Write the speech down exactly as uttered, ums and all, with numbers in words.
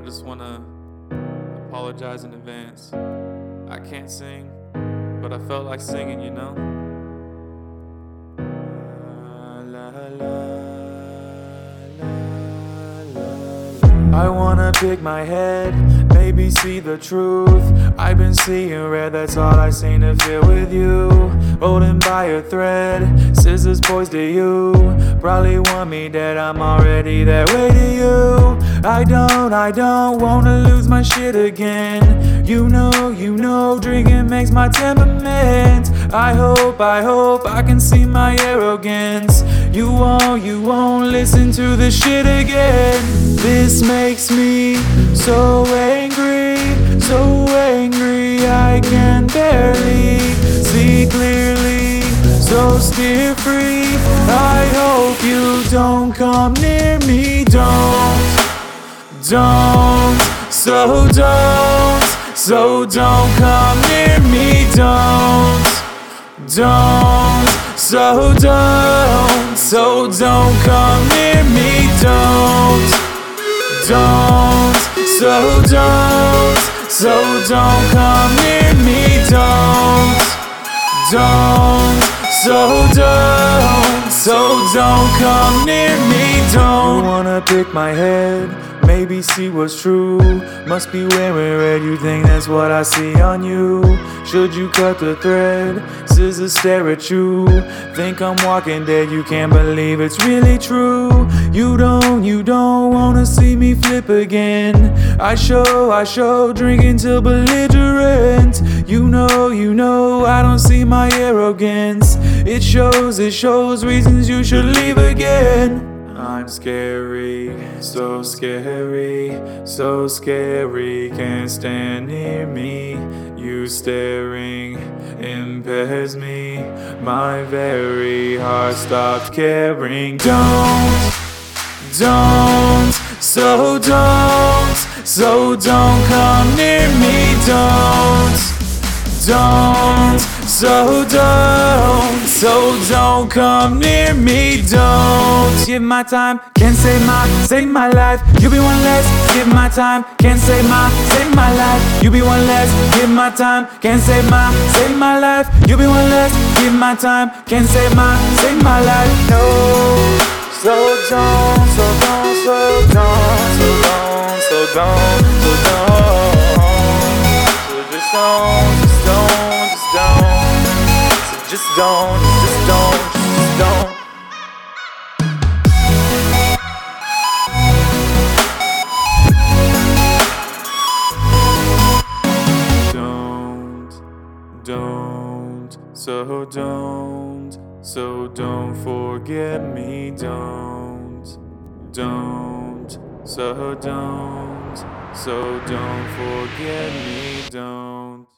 just wanna apologize in advance. I can't sing, but I felt like singing, you know? La, la, la, la, la. I wanna pick my head, maybe see the truth. I've been seeing red, that's all I seem to feel with you. Holding by a thread, scissors poised to you. Probably want me dead, I'm already that way to you. I don't, I don't wanna lose my shit again. You know, you know, drinking makes my temperament. I hope, I hope I can see my arrogance. You won't, you won't listen to this shit again. This makes me so angry, so angry I can barely see clearly, so steer free. I hope you don't come near me, don't, don't, so don't, so don't come near me, don't, don't, so don't, so don't come near me, don't, don't, so don't, so don't come near me, don't, don't, so don't, so don't come near me, don't. You wanna pick my head, maybe see what's true. Must be wearing red, you think that's what I see on you. Should you cut the thread, scissors stare at you. Think I'm walking dead, you can't believe it's really true. You don't, you don't wanna see me flip again. I show, I show, drinking till belligerent. You know, you know, I don't see my arrogance. It shows, it shows reasons you should leave again. I'm scary, so scary, so scary. Can't stand near me. You staring impairs me. My very heart stopped caring. Don't, don't, so don't, so don't come near me. Don't, don't, so don't, so don't come near me, don't. Give my time, can't save my, save my life. You be one less, give my time, can't save my, save my life. You be one less, give my time, can't save my, save my life. You be one less, give my time, can't save my, save my life. No, so don't, so don't, so don't, so don't, so don't, so don't. So just don't, just don't, just don't. So just don't, just don't, just don't. Don't, don't, so don't, so don't forget me, don't, don't, so don't, so don't forget me, don't.